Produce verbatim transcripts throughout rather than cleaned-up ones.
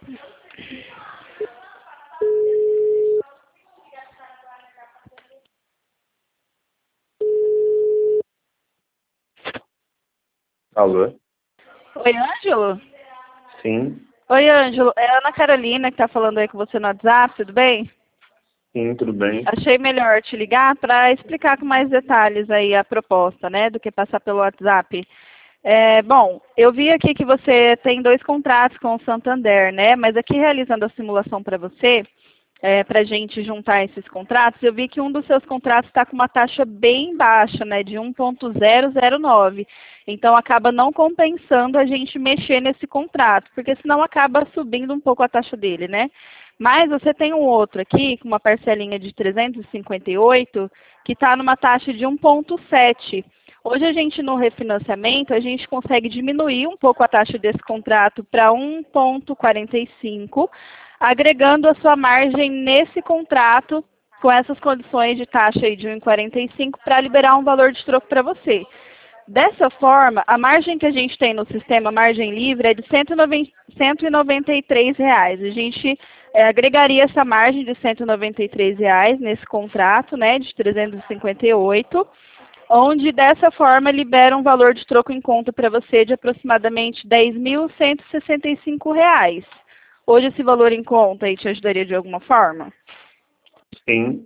Alô? Oi, Ângelo? Sim, Oi, Ângelo. É a Ana Carolina que tá falando aí com você no WhatsApp, tudo bem? sim, tudo bem. Achei melhor te ligar para explicar com mais detalhes aí a proposta, né, do que passar pelo WhatsApp. É, bom, eu vi aqui que você tem dois contratos com o Santander, né? Mas aqui realizando a simulação para você, é, para a gente juntar esses contratos, eu vi que um dos seus contratos está com uma taxa bem baixa, né? De um ponto zero zero nove. Então acaba não compensando a gente mexer nesse contrato, porque senão acaba subindo um pouco a taxa dele, né? Mas você tem um outro aqui, com uma parcelinha de trezentos e cinquenta e oito, que está numa taxa de um ponto sete. Hoje a gente no refinanciamento, a gente consegue diminuir um pouco a taxa desse contrato para um ponto quarenta e cinco, agregando a sua margem nesse contrato com essas condições de taxa aí de um vírgula quarenta e cinco para liberar um valor de troco para você. Dessa forma, a margem que a gente tem no sistema margem livre é de cento e noventa e três reais. A gente é, agregaria essa margem de cento e noventa e três reais nesse contrato, né, de trezentos e cinquenta e oito, onde dessa forma libera um valor de troco em conta para você de aproximadamente dez mil cento e sessenta e cinco reais. Hoje esse valor em conta aí te ajudaria de alguma forma? Sim,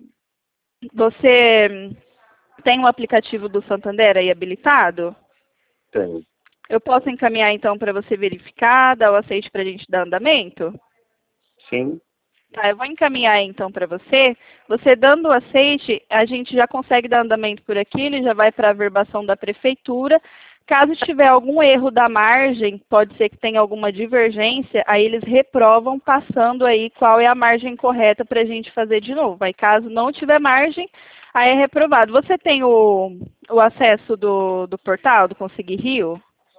Você tem um aplicativo do Santander aí habilitado? tenho. Eu posso encaminhar então para você verificar, dar o aceite para a gente dar andamento? Sim, Tá, eu vou encaminhar então para você. Você dando o aceite, a gente já consegue dar andamento por aqui, ele já vai para a averbação da prefeitura. Caso tiver algum erro da margem, pode ser que tenha alguma divergência, aí eles reprovam passando aí qual é a margem correta para a gente fazer de novo. Aí caso não tiver margem, aí é reprovado. Você tem o, o acesso do, do portal, do Conseguir Rio?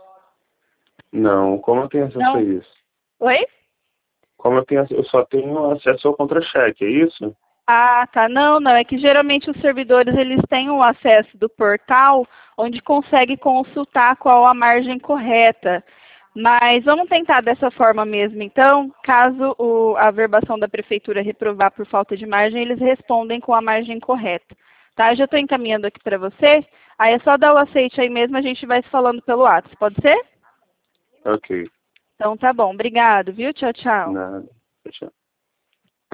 não. Como eu tenho acesso a Não? isso? Oi? Como eu tenho, eu só tenho acesso ao contra-cheque, é isso? Ah, tá. Não, não. É que geralmente os servidores eles têm o acesso do portal onde consegue consultar qual a margem correta. Mas vamos tentar dessa forma mesmo, então. Caso o, a averbação da prefeitura reprovar por falta de margem, eles respondem com a margem correta. Tá? Eu já estou encaminhando aqui para você. Aí é só dar o aceite aí mesmo, a gente vai se falando pelo WhatsApp. Pode ser? Ok, Então tá bom. Obrigado, viu? Tchau, tchau. nada. Tchau.